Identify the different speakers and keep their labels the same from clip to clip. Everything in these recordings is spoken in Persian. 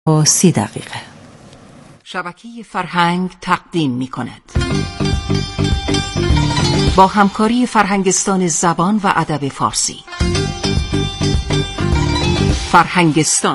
Speaker 1: و 30 دقیقه.
Speaker 2: شبکه فرهنگ تقدیم می کند. با همکاری فرهنگستان زبان و ادب فارسی. فرهنگستان.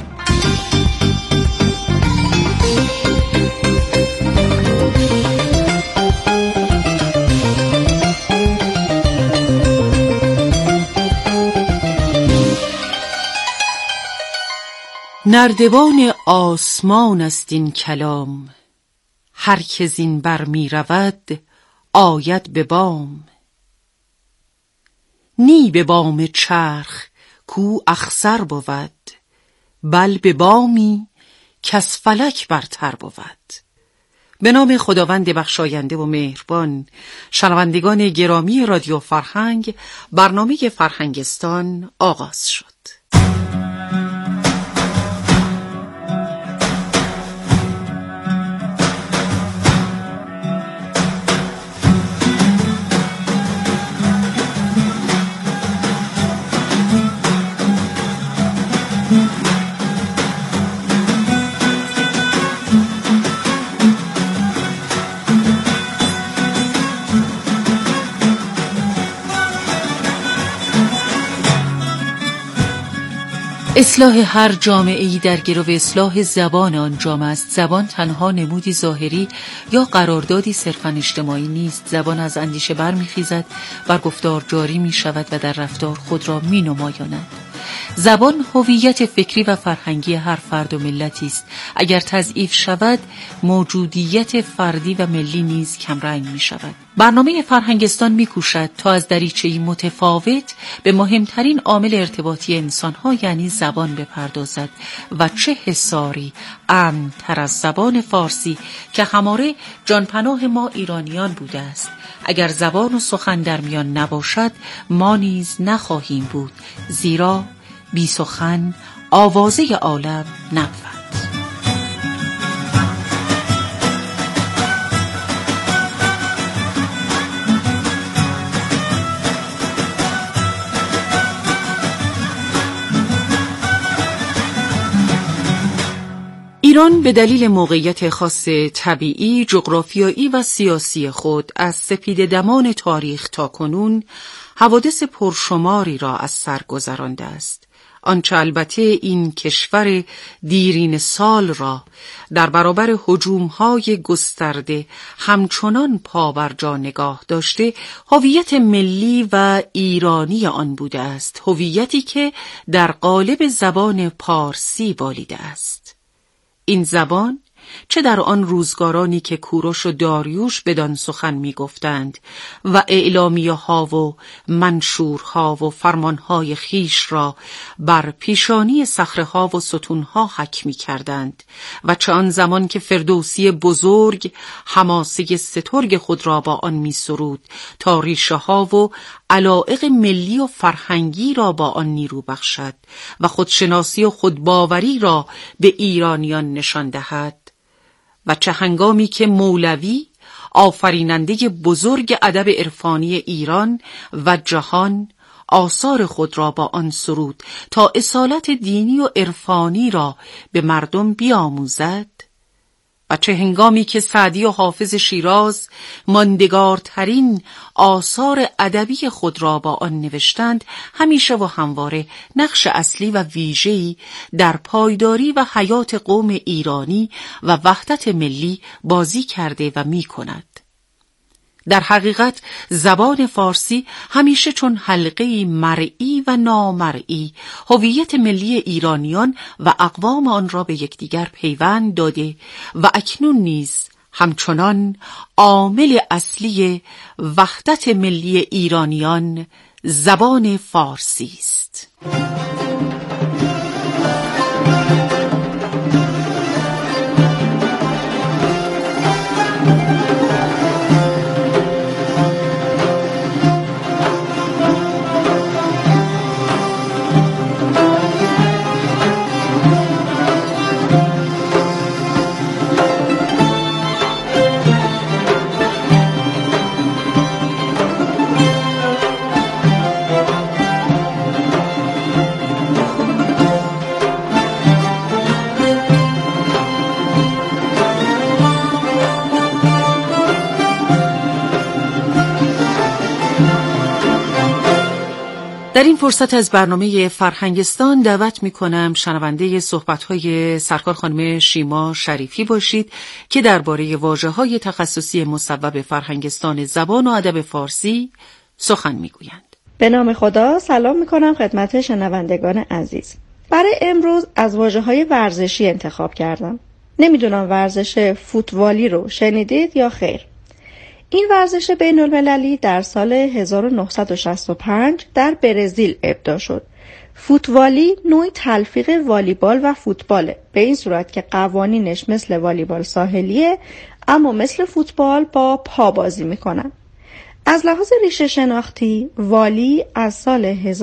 Speaker 3: نردبان آسمان است این کلام، هر که زین بر می رود آید به بام. نی به بام چرخ کو اخسر بود، بل به بامی کز فلک برتر بود. به نام خداوند بخشاینده و مهربان. شنوندگان گرامی رادیو فرهنگ، برنامه فرهنگستان آغاز شد. اصلاح هر جامعه‌ای در گرو اصلاح زبان آن جامعه است. زبان تنها نمودی ظاهری یا قراردادی صرفاً اجتماعی نیست. زبان از اندیشه برمیخیزد، بر گفتار جاری می شود و در رفتار خود را می نمایاند. زبان هویت فکری و فرهنگی هر فرد و ملتی است. اگر تضعیف شود، موجودیت فردی و ملی نیز کمرنگ می شود. برنامه فرهنگستان می کوشد تا از دریچه‌ای متفاوت به مهمترین عامل ارتباطی انسان‌ها یعنی زبان بپردازد و چه حصاری امن‌تر از زبان فارسی که هماره جانپناه ما ایرانیان بوده است. اگر زبان و سخن در میان نباشد، ما نیز نخواهیم بود، زیرا بی سخن آوازه عالم نبود. ایران به دلیل موقعیت خاص طبیعی، جغرافیایی و سیاسی خود از سپیددمان تاریخ تا کنون حوادث پرشماری را از سر گذرانده است. آنچه البته این کشور دیرین سال را در برابر هجوم‌های گسترده همچنان پابرجا نگاه داشته، هویت ملی و ایرانی آن بوده است، هویتی که در قالب زبان پارسی بالیده است. این زبان چه در آن روزگارانی که کوروش و داریوش بدان سخن می گفتند و اعلامیه ها و منشورها و فرمانهای خیش را بر پیشانی صخره ها و ستون ها حک می کردند و چه آن زمان که فردوسی بزرگ حماسه سترگ خود را با آن می سرود تا ریشه ها و علایق ملی و فرهنگی را با آن نیرو بخشد و خودشناسی و خودباوری را به ایرانیان نشان دهد، و چه هنگامی که مولوی آفریننده بزرگ ادب عرفانی ایران و جهان آثار خود را با آن سرود تا اصالت دینی و عرفانی را به مردم بیاموزد، و چه هنگامی که سعدی و حافظ شیراز ماندگارترین آثار ادبی خود را با آن نوشتند، همیشه و همواره نقش اصلی و ویژه‌ای در پایداری و حیات قوم ایرانی و وحدت ملی بازی کرده و می کند. در حقیقت زبان فارسی همیشه چون حلقه‌ای مرئی و نامرئی هویت ملی ایرانیان و اقوام آن را به یکدیگر پیوند داده و اکنون نیز همچنان عامل اصلی وحدت ملی ایرانیان زبان فارسی است. در این فرصت از برنامه فرهنگستان دعوت می‌کنم شنونده صحبت‌های سرکار خانم شیما شریفی باشید که درباره واژه‌های تخصصی مصوب فرهنگستان زبان و ادب فارسی سخن می‌گویند.
Speaker 1: به نام خدا سلام می‌کنم خدمت شنوندگان عزیز. برای امروز از واژه‌های ورزشی انتخاب کردم. نمیدونم ورزش فوتبالی رو شنیدید یا خیر. این ورزش بین‌المللی در سال 1965 در برزیل ابداع شد. فوتوالی نوعی تلفیق والیبال و فوتباله، به این صورت که قوانینش مثل والیبال ساحلیه اما مثل فوتبال با پا بازی میکنن. از لحاظ ریشه شناختی، والی از سال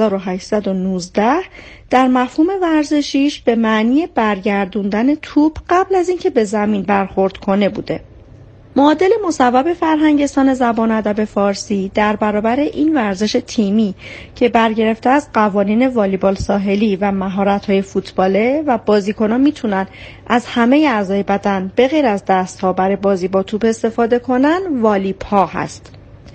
Speaker 1: 1819 در مفهوم ورزشیش به معنی برگردوندن توپ قبل از اینکه به زمین برخورد کنه بوده. معادل مصوب فرهنگستان زبان و ادب فارسی در برابر این ورزش تیمی که برگرفته از قوانین والیبال ساحلی و مهارت‌های فوتباله و بازیکنان میتونن از همه اعضای بدن به غیر از دست‌ها برای بازی با توپ استفاده کنن، والیپا هست.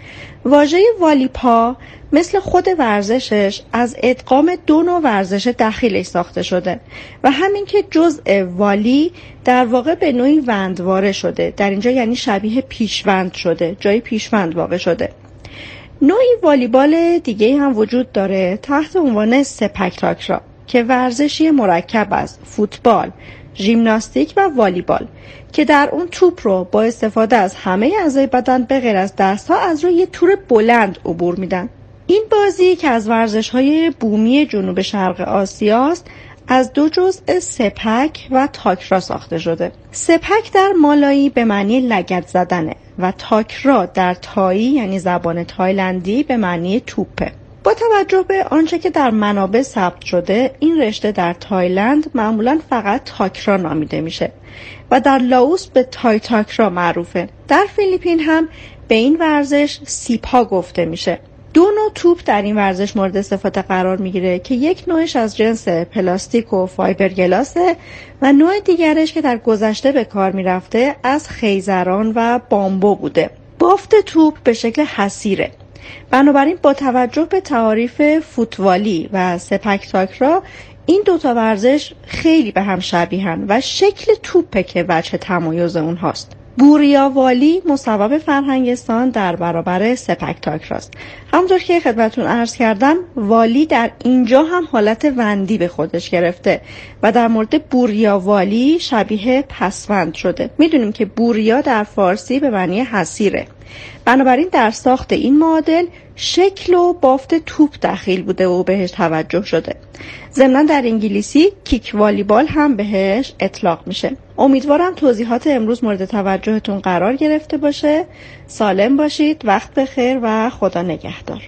Speaker 1: واژه والیپا مثل خود ورزشش از ادغام دو نوع ورزش دخیلش ساخته شده و همین که جزء والی در واقع به نوعی وندواره شده. در اینجا یعنی شبیه پیشوند شده، جای پیشوند واقع شده. نوعی والیبال دیگه هم وجود داره تحت عنوان سپک تاکرا که ورزشی مرکب از فوتبال، ژیمناستیک و والیبال که در اون توپ رو با استفاده از همه اعضای بدن به غیر از دست‌ها از روی یه تور بلند عبور میدن. این بازی که از ورزش‌های بومی جنوب شرق آسیاست از دو جزء سپک و تاکرا ساخته شده. سپک در مالایی به معنی لگد زدنه و تاکرا در تایی یعنی زبان تایلندی به معنی توپه. با توجه به آنچه که در منابع ثبت شده، این رشته در تایلند معمولاً فقط تاکرا نامیده میشه و در لاوس به تای تاکرا معروفه. در فیلیپین هم به این ورزش سیپا گفته میشه. دو نوع توپ در این ورزش مورد استفاده قرار میگیره که یک نوعش از جنس پلاستیک و فایبرگلاسه و نوع دیگرش که در گذشته به کار میرفته از خیزران و بامبو بوده. بافت توپ به شکل حصیره. بنابراین با توجه به تعاریف فوتوالی و سپک تاکرا این دوتا ورزش خیلی به هم شبیهن و شکل توپه که وجه تمایز اونهاست. بوریا والی مصوب فرهنگستان در برابر سپک تاکراست. همونطور که خدمتون عرض کردم والی در اینجا هم حالت وندی به خودش گرفته و در مورد بوریا والی شبیه پسوند شده. میدونیم که بوریا در فارسی به معنی حصیره. بنابراین در ساخت این معادل شکل و بافت توپ دخیل بوده و بهش توجه شده. ضمناً در انگلیسی کیک والیبال هم بهش اطلاق میشه. امیدوارم توضیحات امروز مورد توجهتون قرار گرفته باشه. سالم باشید، وقت بخیر و خدا نگهدار.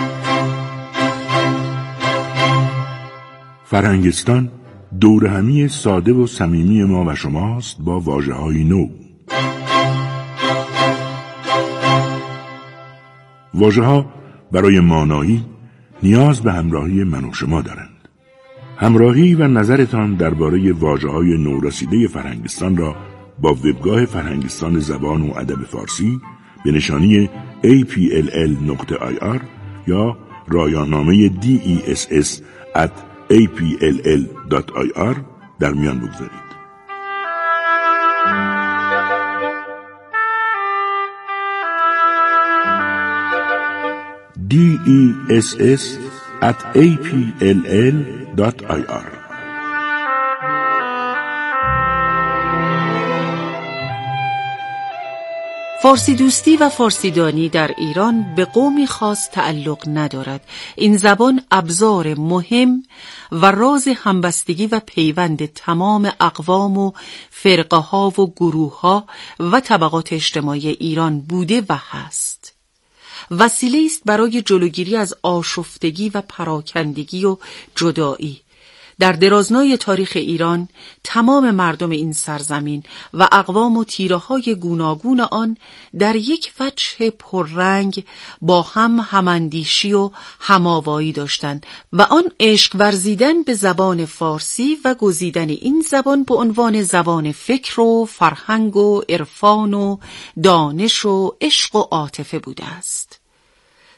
Speaker 4: فرهنگستان دور همی ساده و صمیمی ما و شماست با واژه‌های نو. واژه‌ها برای مانایی نیاز به همراهی من و شما دارند. همراهی و نظرتان درباره واژه‌های نورسیده فرهنگستان را با وبگاه فرهنگستان زبان و ادب فارسی به نشانی apll.ir یا رایانامه DESS@apll.ir در میان بگذارید. DESS@apll.ir.
Speaker 3: فارسی دوستی و فارسی دانی در ایران به قومی خاص تعلق ندارد. این زبان ابزار مهم و راز همبستگی و پیوند تمام اقوام و فرقه ها و گروه ها و طبقات اجتماعی ایران بوده و هست. وسیله است برای جلوگیری از آشفتگی و پراکندگی و جدایی. در درازنای تاریخ ایران تمام مردم این سرزمین و اقوام و تیره‌های گوناگون آن در یک وجه پررنگ با هم هماندیشی و هماوایی داشتند و آن عشق ورزیدن به زبان فارسی و گزیدن این زبان به عنوان زبان فکر و فرهنگ و عرفان و دانش و عشق و عاطفه بوده است.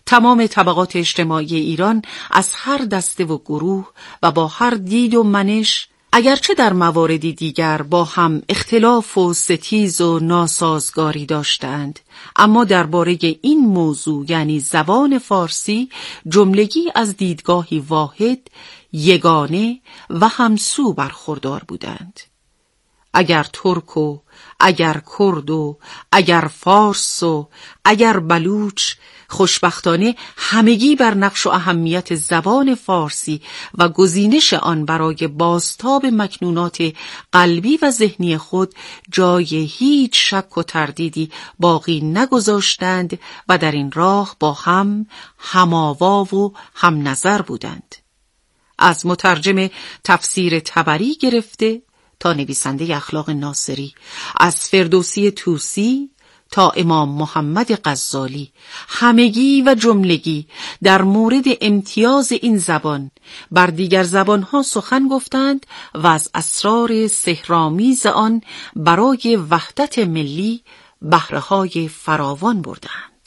Speaker 3: تمام طبقات اجتماعی ایران از هر دسته و گروه و با هر دید و منش، اگرچه در مواردی دیگر با هم اختلاف و ستیز و ناسازگاری داشتند، اما درباره این موضوع یعنی زبان فارسی جملگی از دیدگاهی واحد، یگانه و همسو برخوردار بودند. اگر ترک و اگر کرد و اگر فارس و اگر بلوچ، خوشبختانه همگی بر نقش و اهمیت زبان فارسی و گزینش آن برای بازتاب مکنونات قلبی و ذهنی خود جای هیچ شک و تردیدی باقی نگذاشتند و در این راه با هم هم‌آوا و هم نظر بودند. از مترجم تفسیر طبری گرفته تا نویسنده اخلاق ناصری، از فردوسی توسی تا امام محمد غزالی، همگی و جملگی در مورد امتیاز این زبان بر دیگر زبانها سخن گفتند و از اسرار سحرآمیز آن برای وحدت ملی بهره‌های فراوان بردند.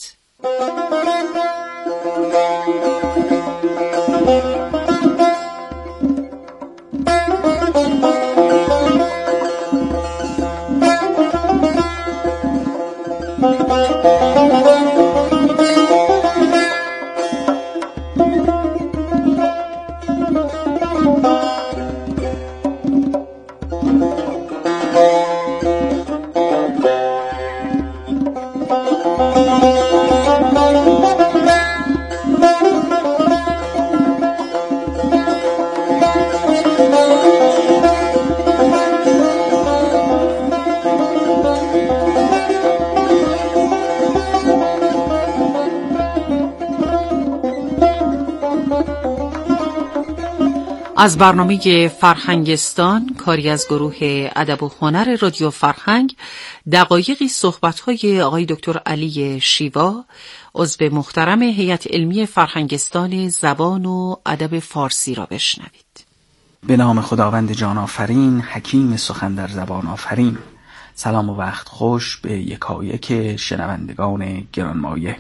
Speaker 3: از برنامه فرهنگستان، کاری از گروه ادب و هنر رادیو فرهنگ، دقایقی صحبت‌های آقای دکتر علی شیوا، عضو محترم هیئت علمی فرهنگستان زبان و ادب فارسی را بشنوید.
Speaker 5: به نام خداوند جان آفرین، حکیم سخن در زبان آفرین. سلام و وقت خوش به یکایک شنوندگان گرانمایه.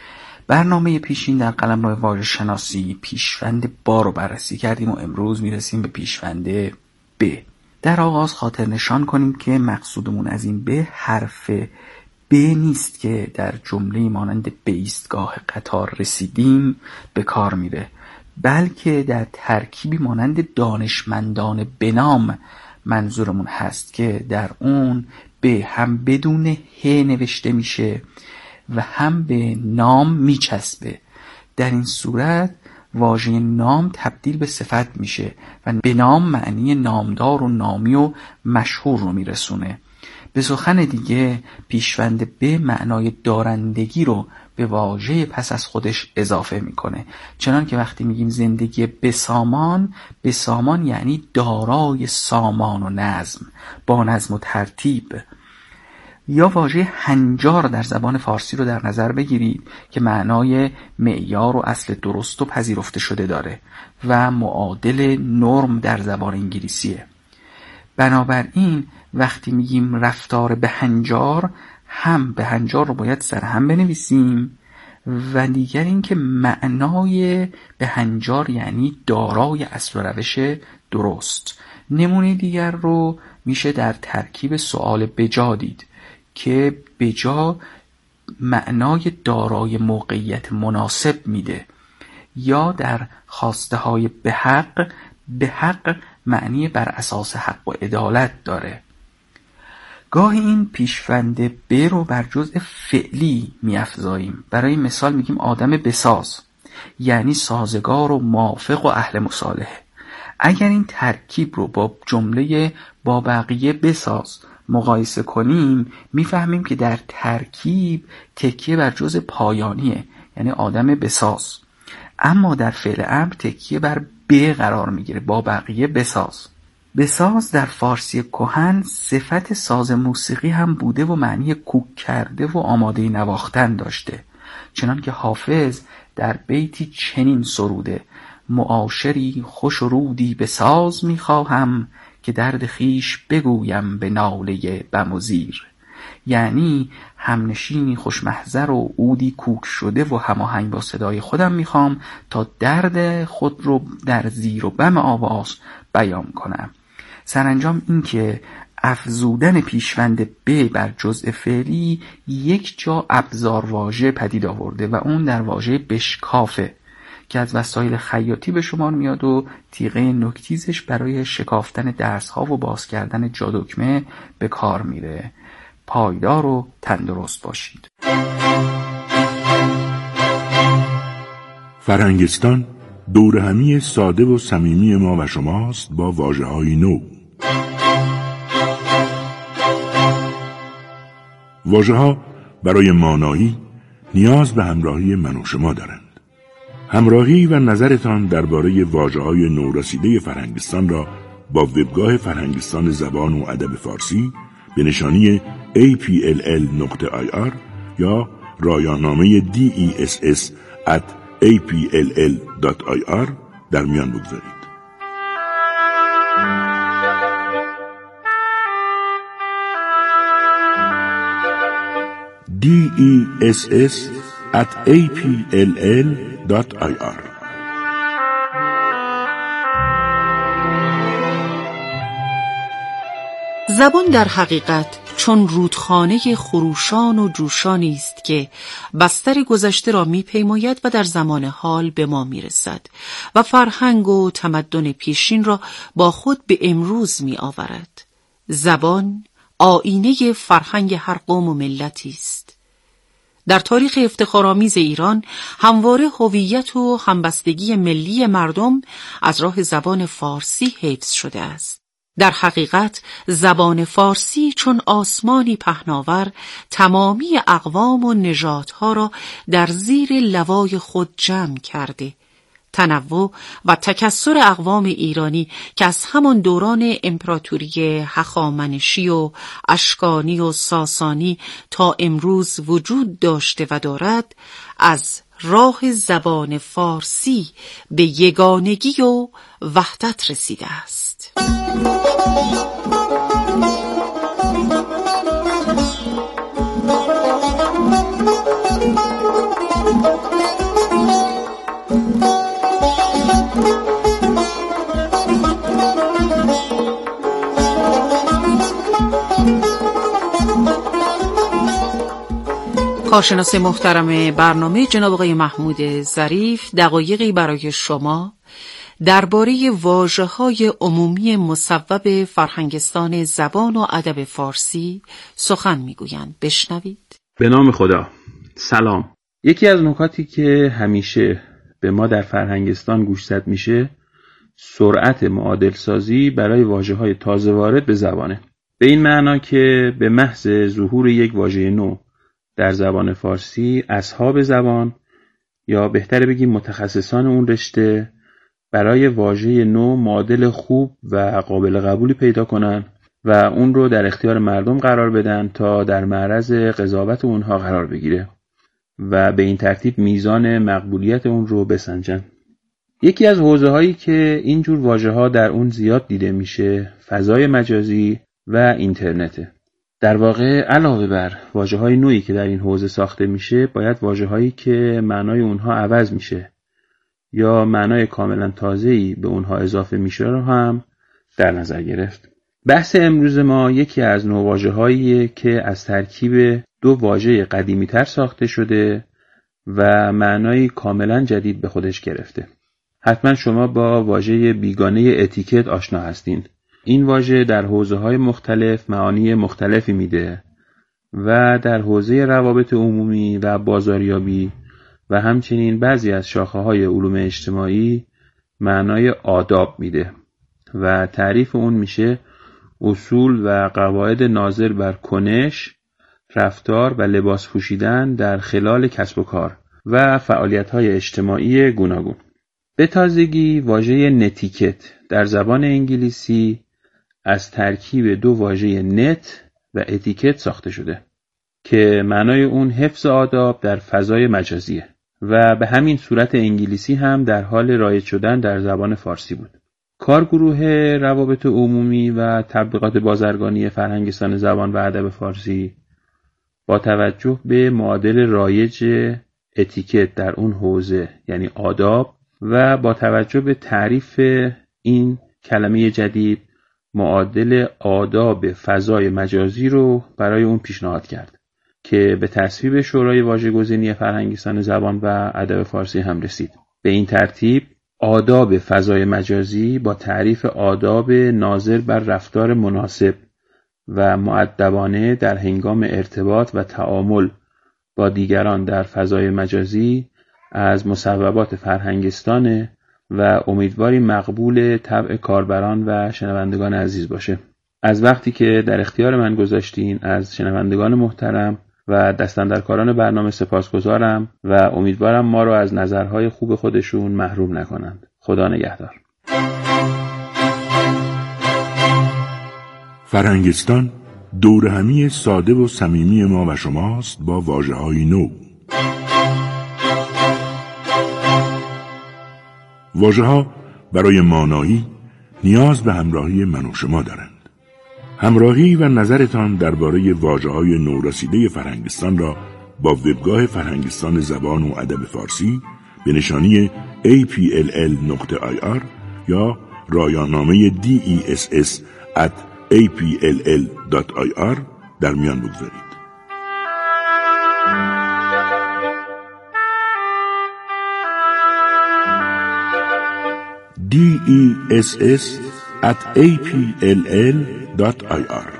Speaker 5: برنامه پیشین در قلمرو واژه شناسی پیشوند با رو بررسی کردیم و امروز میرسیم به پیشوند ب. در آغاز خاطر نشان کنیم که مقصودمون از این ب حرف ب نیست که در جمله مانند به ایستگاه قطار رسیدیم به کار میره، بلکه در ترکیبی مانند دانشمندان به نام منظورمون هست که در اون ب هم بدون ه نوشته میشه و هم به نام میچسبه. در این صورت واژه نام تبدیل به صفت میشه و به نام معنی نامدار و نامی و مشهور رو میرسونه. به سخن دیگه پیشوند به معنای دارندگی رو به واژه پس از خودش اضافه میکنه، چنان که وقتی میگیم زندگی بسامان، بسامان یعنی دارای سامان و نظم، با نظم و ترتیب. یا واژه هنجار در زبان فارسی رو در نظر بگیرید که معنای معیار و اصل درست و پذیرفته شده داره و معادل نرم در زبان انگلیسیه. بنابراین وقتی میگیم رفتار بهنجار، هم بهنجار رو باید سر هم بنویسیم و دیگر این که معنای بهنجار یعنی دارای اصل و روش درست. نمونه دیگر رو میشه در ترکیب سؤال بجا دید که بجا معنای دارای موقعیت مناسب میده، یا در خواسته های به حق معنی بر اساس حق و عدالت داره. گاهی این پیشوند ب رو بر جزء فعلی میافزاییم. برای مثال میگیم آدم بساز، یعنی سازگار و موافق و اهل مصالحه. اگر این ترکیب رو با جمله با بقیه بساز مقایسه کنیم، میفهمیم که در ترکیب تکیه بر جزء پایانیه، یعنی آدم بساز، اما در فعل امر تکیه بر ب قرار میگیره، با بقیه بساز. بساز در فارسی کهن صفت ساز موسیقی هم بوده و معنی کوک کرده و آماده نواختن داشته، چنان که حافظ در بیتی چنین سروده: معاشری خوش و رودی بساز میخواهم، که درد خیش بگویم به ناله بم و زیر. یعنی همنشینی خوشمحضر و عودی کوک شده و هماهنگ با صدای خودم میخوام تا درد خود رو در زیر و بم آواز بیان کنم. سرانجام این که افزودن پیشوند ب بر جزء فعلی یک جا ابزار واژه پدید آورده و اون در واژه بشکافه که از وسایل خیاطی به شمار میاد و تیغه نوک‌تیزش برای شکافتن درس‌ها و باز کردن جادکمه به کار میره. پایدار و تندرست باشید.
Speaker 4: فرهنگستان دور همی ساده و صمیمی ما و شماست با واژه‌های نو. واژه‌ها برای مانایی نیاز به همراهی من و شما دارند. همراهی و نظرتان درباره واژه‌های نورسیده فرهنگستان را با وبگاه فرهنگستان زبان و ادب فارسی به نشانی apll.ir یا رایانامه DESS@apll.ir در میان بگذارید. DESS@apll.ir.
Speaker 3: زبان در حقیقت چون رودخانه خروشان و جوشانی است که بستر گذشته را می‌پیماید و در زمان حال به ما می‌رسد و فرهنگ و تمدن پیشین را با خود به امروز می‌آورد. زبان آینه فرهنگ هر قوم و ملتی است. در تاریخ افتخارآمیز ایران همواره هویت و همبستگی ملی مردم از راه زبان فارسی حفظ شده است. در حقیقت زبان فارسی چون آسمانی پهناور تمامی اقوام و نژادها را در زیر لوای خود جمع کرده. تنوع و تکثر اقوام ایرانی که از همان دوران امپراتوری هخامنشی و اشکانی و ساسانی تا امروز وجود داشته و دارد، از راه زبان فارسی به یگانگی و وحدت رسیده است. کارشناس محترم برنامه جناب آقای محمود ظریف دقایقی برای شما درباره واژه‌های عمومی مصوب فرهنگستان زبان و ادب فارسی سخن میگویند. بشنوید.
Speaker 6: به نام خدا. سلام. یکی از نکاتی که همیشه به ما در فرهنگستان گوشزد میشه سرعت معادل سازی برای واژه‌های تازه وارد به زبانه. به این معنا که به محض ظهور یک واژه نو در زبان فارسی اصحاب زبان یا بهتر بگیم متخصصان اون رشته برای واژه نو معادل خوب و قابل قبولی پیدا کنن و اون رو در اختیار مردم قرار بدن تا در معرض قضاوت اونها قرار بگیره و به این ترتیب میزان مقبولیت اون رو بسنجن. یکی از حوزه‌هایی که اینجور واژه‌ها در اون زیاد دیده میشه فضای مجازی و اینترنته. در واقع علاوه بر واژه‌های نوعی که در این حوزه ساخته میشه، باید واژه‌هایی که معنای اونها عوض میشه یا معنای کاملا تازه‌ای به اونها اضافه میشه رو هم در نظر گرفت. بحث امروز ما یکی از نوع واژه‌هاییه که از ترکیب دو واژه قدیمی‌تر ساخته شده و معنای کاملا جدید به خودش گرفته. حتما شما با واژه بیگانه اتیکت آشنا هستین. این واژه در حوزه‌های مختلف معانی مختلفی میده و در حوزه روابط عمومی و بازاریابی و همچنین بعضی از شاخه‌های علوم اجتماعی معنای آداب میده و تعریف اون میشه اصول و قواعد ناظر بر کنش، رفتار و لباس پوشیدن در خلال کسب و کار و فعالیت‌های اجتماعی گوناگون. به تازگی واژه نتیکت در زبان انگلیسی از ترکیب دو واژه نت و اتیکت ساخته شده که معنای اون حفظ آداب در فضای مجازیه و به همین صورت انگلیسی هم در حال رایج شدن در زبان فارسی بود. کارگروه روابط عمومی و تبلیغات بازرگانی فرهنگستان زبان و ادب فارسی با توجه به معادل رایج اتیکت در اون حوزه یعنی آداب و با توجه به تعریف این کلمه جدید معادل آداب فضای مجازی رو برای اون پیشنهاد کرد که به تصویب شورای واژه‌گزینی فرهنگستان زبان و ادب فارسی هم رسید. به این ترتیب آداب فضای مجازی با تعریف آداب ناظر بر رفتار مناسب و مؤدبانه در هنگام ارتباط و تعامل با دیگران در فضای مجازی از مصوبات فرهنگستان و امیدواریم مقبول طبع کاربران و شنوندگان عزیز باشه. از وقتی که در اختیار من گذاشتین از شنوندگان محترم و دستاندرکاران برنامه سپاسگزارم و امیدوارم ما رو از نظرهای خوب خودشون محروم نکنند. خدا نگهدار.
Speaker 4: فرهنگستان دور همی ساده و صمیمی ما و شماست با واژه‌های نو. واژه‌ها برای مانایی نیاز به همراهی من و شما دارند. همراهی و نظرتان درباره واژه‌های نورسیده فرهنگستان را با وبگاه فرهنگستان زبان و ادب فارسی به نشانی apll.ir یا رایانامه DESS@apll.ir در میان بگذارید. DESS@apll.ir.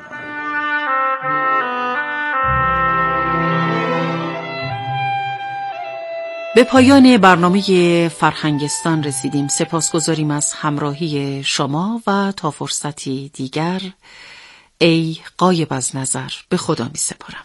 Speaker 3: به پایان برنامه فرهنگستان رسیدیم. سپاسگزاریم از همراهی شما و تا فرصتی دیگر ای غایب از نظر به خدا می سپارمت.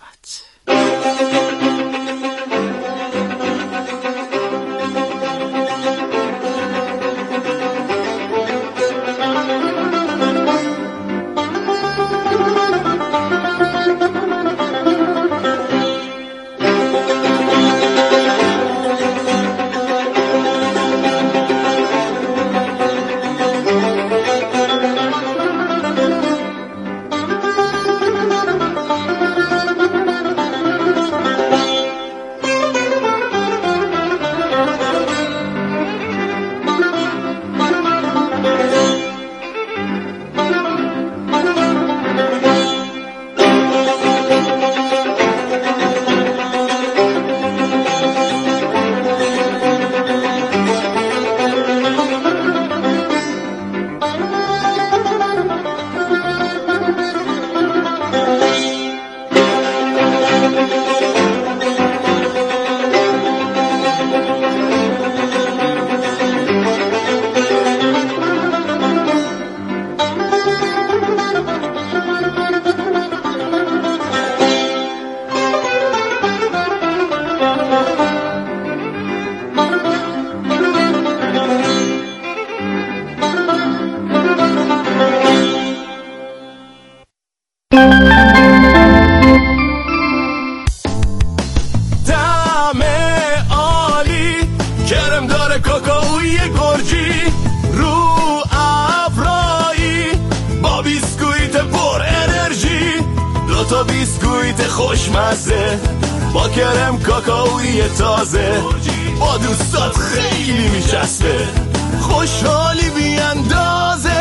Speaker 7: خوشمزه با کرم کاکائویی تازه با دوستات خیلی میچسبه، خوشحالی بیاندازه،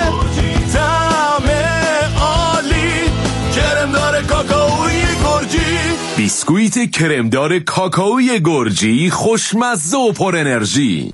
Speaker 7: طعم عالی، کرمدار کاکائویی گرجی.
Speaker 8: بیسکویت کرمدار کاکائویی گرجی، خوشمزه و پر انرژی.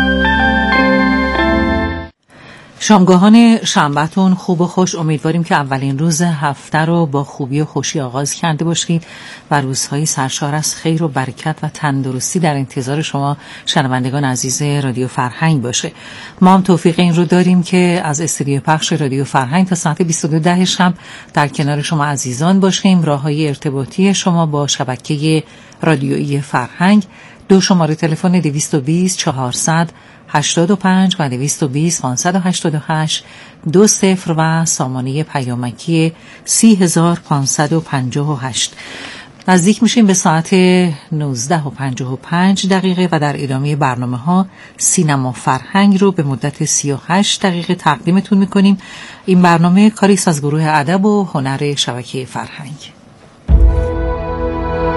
Speaker 2: شامگاهان شنبه‌تون خوب و خوش. امیدواریم که اولین روز هفته رو با خوبی و خوشی آغاز کرده باشید و روزهای سرشار از خیر و برکت و تندرستی در انتظار شما شنوندگان عزیز رادیو فرهنگ باشه. ما هم توفیق این رو داریم که از استودیو پخش رادیو فرهنگ تا ساعت 22 شب در کنار شما عزیزان باشیم. راههای ارتباطی شما با شبکه رادیویی فرهنگ: 2 شماره تلفن 220 400 85 و 220 588 20 و سامانه پیامکی 30558. نزدیک میشیم به ساعت 19:55 و در ادامه برنامه ها سینما فرهنگ رو به مدت 38 دقیقه تقدیمتون میکنیم. این برنامه کاریست از گروه ادب و هنر شبکه فرهنگ.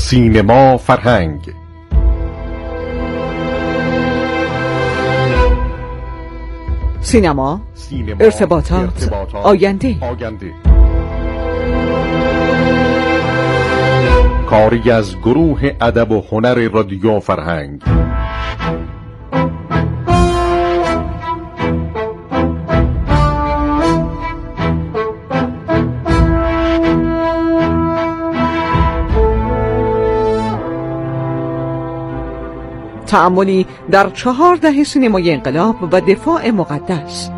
Speaker 9: سینما فرهنگ.
Speaker 10: سینما، ارتباطات، آینده.
Speaker 9: کاری از گروه ادب و هنر رادیو فرهنگ.
Speaker 10: تأملی در 4 دهه سینمای انقلاب و دفاع مقدس.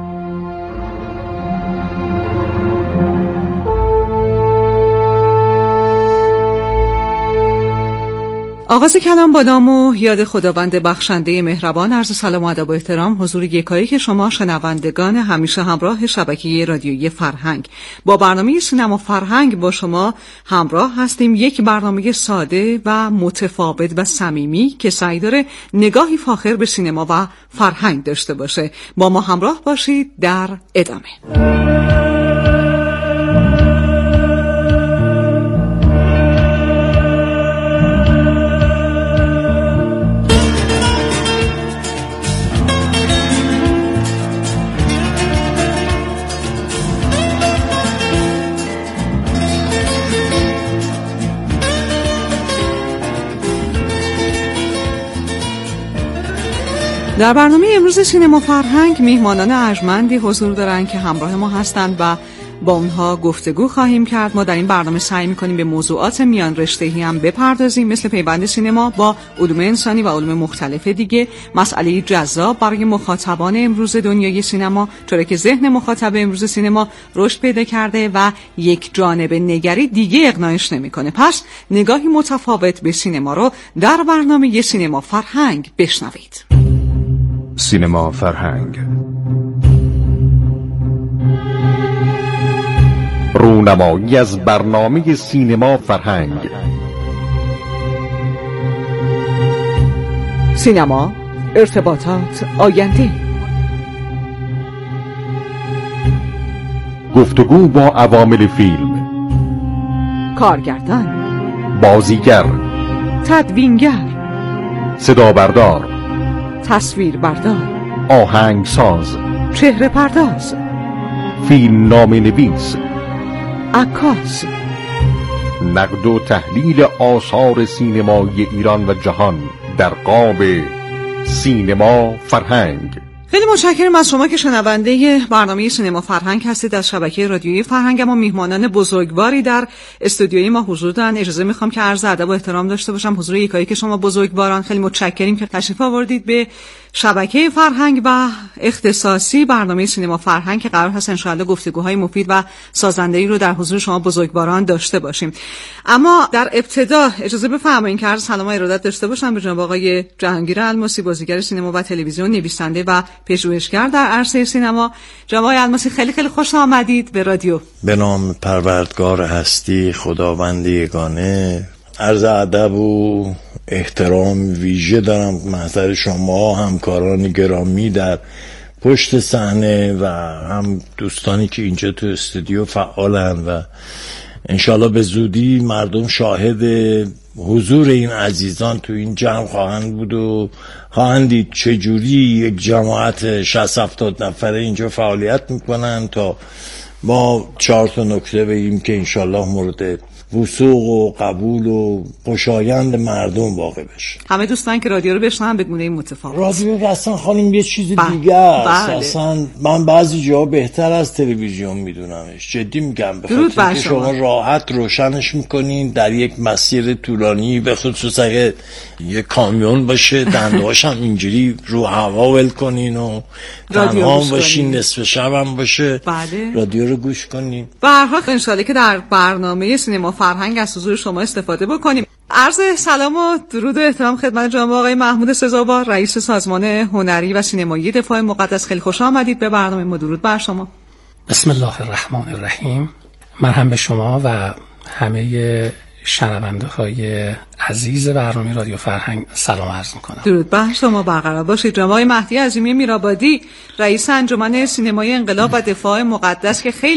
Speaker 10: آغاز کلام با نام و یاد خداوند بخشنده مهربان، عرض سلام و ادب و احترام حضور یکایک شما شنوندگان همیشه همراه شبکه رادیویی فرهنگ. با برنامه سینما فرهنگ با شما همراه هستیم. یک برنامه ساده و متفاوت و صمیمی که سعی داره نگاهی فاخر به سینما و فرهنگ داشته باشه. با ما همراه باشید در ادامه. در برنامه امروز سینما فرهنگ میهمانان ارجمندی حضور دارند که همراه ما هستند و با اونها گفتگو خواهیم کرد. ما در این برنامه سعی می‌کنیم به موضوعات میان رشته‌ای هم بپردازیم، مثل پیوند سینما با علوم انسانی و علوم مختلف دیگه، مسئله جذاب برای مخاطبان امروز دنیای سینما، چرا که ذهن مخاطب امروز سینما رشد پیدا کرده و یک جانب نگری دیگه اقناعش نمی‌کنه. پس نگاهی متفاوت به سینما رو در برنامه سینما فرهنگ بشنوید.
Speaker 9: سینما فرهنگ، رونمایی از برنامه سینما فرهنگ.
Speaker 10: سینما، ارتباطات، آینده.
Speaker 9: گفتگو با عوامل فیلم،
Speaker 10: کارگردان،
Speaker 9: بازیگر،
Speaker 10: تدوینگر،
Speaker 9: صدابردار،
Speaker 10: تصویربردار،
Speaker 9: آهنگساز،
Speaker 10: چهره پرداز،
Speaker 9: فیلم نام نویس،
Speaker 10: عکاس.
Speaker 9: نقد و تحلیل آثار سینمای ایران و جهان در قاب سینما فرهنگ.
Speaker 10: خیلی متشکرم از شما که شنونده برنامه سینما فرهنگ هستید از شبکه رادیویی فرهنگ. اما میهمانان بزرگواری در استودیوی ما حضور دارن. اجازه میخوام که عرض ادب و احترام داشته باشم حضور یکایک شما بزرگواران. خیلی متشکریم که تشریف آوردید به شبکه فرهنگ و اختصاصی برنامه سینما فرهنگ که قرار هست ان شاءالله گفتگوهای مفید و سازنده‌ای رو در حضور شما بزرگواران داشته باشیم. اما در ابتدا اجازه بفرمایید که عرض سلام و ارادت داشته باشم به جناب آقای جهانگیر الماسی، بازیگر سینما و تلویزیون، نویسنده و پژوهشگر در عرصه سینما. جناب آقای الماسی خیلی خیلی خوش آمدید به رادیو.
Speaker 11: به نام پروردگار هستی خداوند یگانه، عرض ادب و احترام ویژه دارم محضر شما همکاران گرامی در پشت صحنه و هم دوستانی که اینجا تو استودیو فعالن و انشالله به زودی مردم شاهد حضور این عزیزان تو این جمع خواهند بود و خواهند دید چجوری یک جماعت 60-70 نفره اینجا فعالیت میکنن تا ما 4 نکته بگیم که انشالله مورد وثوق و قبول و خوشایند مردم واقع بشه.
Speaker 10: همه دوستان که رادیو رو بشنون به گونه متفاوت.
Speaker 11: رادیو اصلا خانم یه چیز دیگه است. اصلا من بعضی جاها بهتر از تلویزیون میدونمش، جدی میگم، به خاطر که شما راحت روشنش میکنین در یک مسیر طولانی، به خصوص اگه یه کامیون باشه دندهاش هم اینجوری رو هوا ول کنین و تنها باشین، نصف شب هم باشه
Speaker 10: بله.
Speaker 11: رادیو رو گوش کنین.
Speaker 10: به هر حال ان شاءالله که در برنامه سینما فرهنگ از حضور شما استفاده بکنیم. عرض سلام و درود و احترام خدمت جناب آقای محمود سزاوار، رئیس سازمان هنری و سینمایی دفاع مقدس. خیلی خوش آمدید به برنامه ما. درود بر شما.
Speaker 12: بسم الله الرحمن الرحیم. من هم به شما و همه شنونده های عزیز برنامه رادیو فرهنگ سلام عرض میکنم.
Speaker 10: درود بر شما برقرار باشید. جناب آقای مهدی عظیمی میرآبادی، رئیس انجمن سینمای انقلاب و دفاع مقدس که خیلی